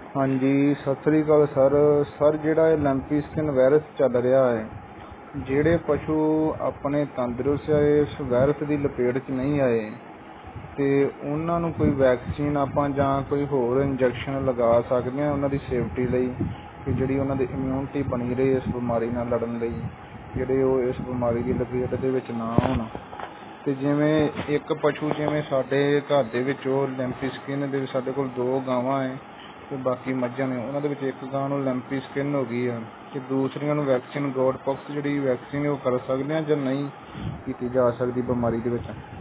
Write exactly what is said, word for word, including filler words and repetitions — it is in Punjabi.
हाँ जी सत श्री अकाल सर सर जिहड़ा लैंपी स्किन वायरस चल रहा है, ਜਿਹੜੇ ਪਸ਼ੂ ਆਪਣੇ ਤੰਦਰੁਸਤ ਹੈ ਇਸ ਵਾਇਰਸ ਦੀ ਲਪੇਟ 'ਚ ਨਹੀਂ ਆਏ ਤੇ ਉਹਨਾਂ ਨੂੰ ਕੋਈ ਵੈਕਸੀਨ ਆਪਾਂ ਜਾਂ ਕੋਈ ਹੋਰ ਇੰਜੈਕਸ਼ਨ ਲਗਾ ਸਕਦੇ ਹਾਂ ਉਹਨਾਂ ਦੀ ਸੇਫਟੀ ਲਈ ਕਿ ਜਿਹੜੀ ਉਹਨਾਂ ਦੀ ਇਮਿਊਨਿਟੀ ਬਣੀ ਰਹੇ ਇਸ ਬਿਮਾਰੀ ਨਾਲ ਲੜਨ ਲਈ, ਜਿਹੜੇ ਉਹ ਇਸ ਬਿਮਾਰੀ ਦੀ ਲਪੇਟ ਦੇ ਵਿੱਚ ਨਾ ਹੋਣ। ਤੇ ਜਿਵੇਂ ਇੱਕ ਪਸ਼ੂ ਜਿਵੇਂ ਸਾਡੇ ਘਰ ਦੇ ਵਿੱਚ ਉਹ ਲੈਂਪੀ ਸਕਿਨ ਦੇ ਸਾਡੇ ਕੋਲ ਦੋ ਗਾਵਾਂ ਹੈ ਤੇ ਬਾਕੀ ਮੱਝਾਂ ਨੇ, ਉਹਨਾਂ ਦੇ ਵਿੱਚ ਇੱਕ ਗਾਂ ਨੂੰ ਲੈਂਪੀ ਸਕਿਨ ਹੋ ਗਈ ਆ ਤੇ ਦੂਸਰੀਆਂ ਨੂੰ ਵੈਕਸੀਨ ਗੋਟ ਪੌਕਸ ਜਿਹੜੀ ਵੈਕਸੀਨ ਉਹ ਕਰ ਸਕਦੇ ਹਾਂ ਜਾਂ ਨਹੀਂ ਕੀਤੀ ਜਾ ਸਕਦੀ ਬਿਮਾਰੀ ਦੇ ਵਿੱਚ?